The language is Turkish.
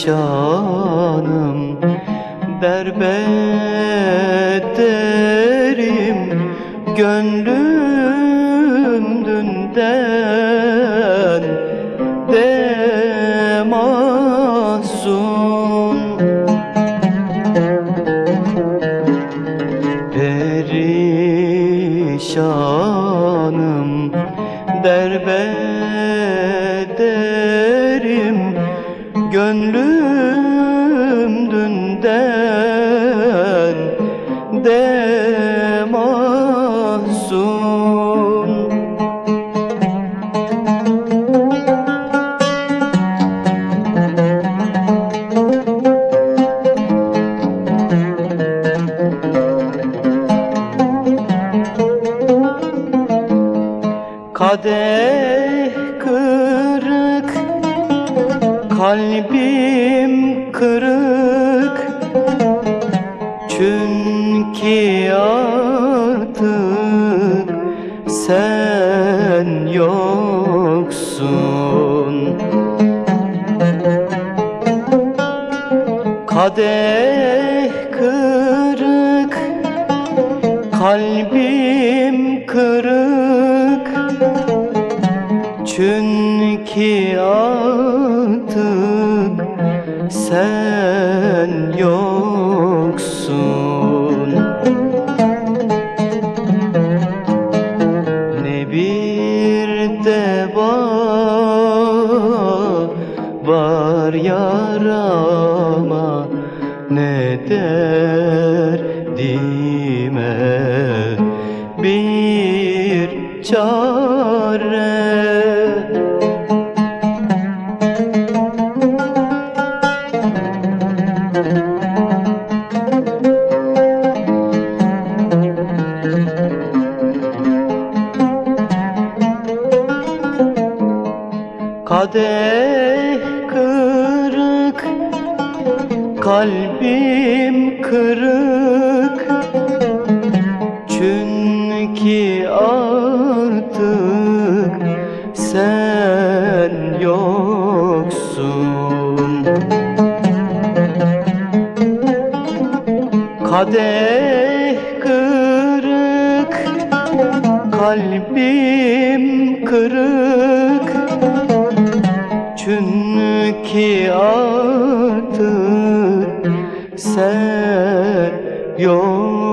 perişanım, derbederim gönlüm dünden de mahzun. Perişanım, derbederim gönlüm dünden de mahzun. Kadeh kırık, kalbim kırık, çünkü artık sen yoksun. Kadeh kırık, kalbim kırık, çünkü artık sen yoksun. Ne bir deva var yarama, ne derdime bir çare. Kadeh kırık, kalbim kırık, çünkü artık sen yoksun. Kadeh kırık, kalbim kırık, çünkü artık sen yok.